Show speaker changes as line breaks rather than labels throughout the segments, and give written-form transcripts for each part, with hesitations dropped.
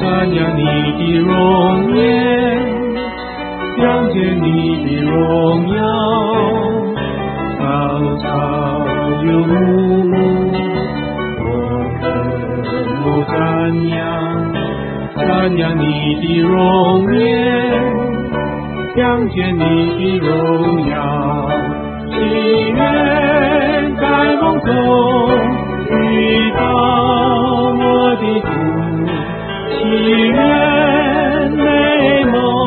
瞻仰你的容颜，想见你的荣耀，草草有木，我渴慕瞻仰你的容颜，想见你的荣耀，祈愿在梦中遇到我的主，祈愿美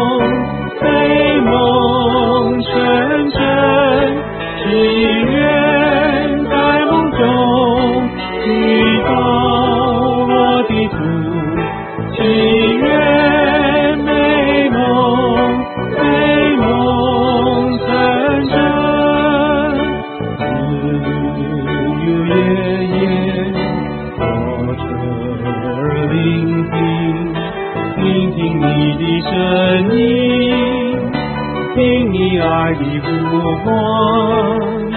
梦成真，祈愿在梦中遇到我的主，祈愿美梦成真，日日夜夜坐着聆听你的声音，听你爱的呼唤，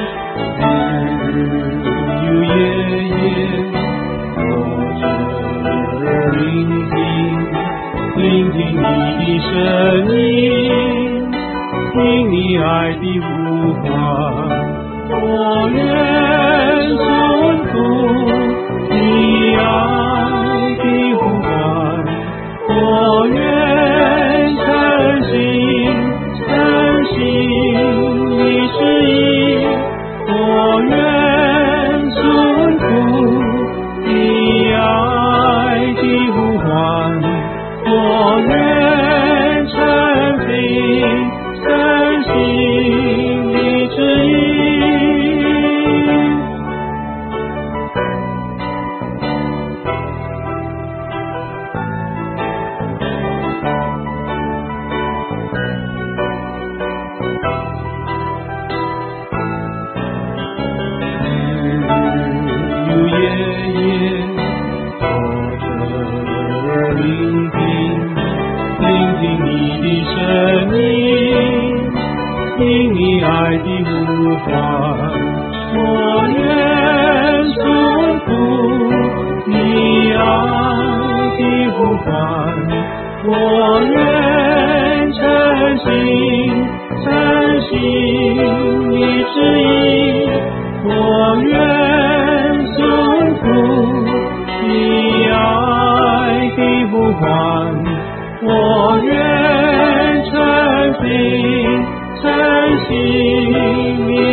日夜夜坐着聆听你的声音，听你爱的呼唤，我愿顺服你爱的呼唤，我愿诚心你旨意，我愿顺服你爱的呼唤，我愿诚心你旨意。听你爱的呼唤，我愿顺服你爱的呼唤，我愿诚心你旨意，我愿顺服你爱的呼唤，我愿诚心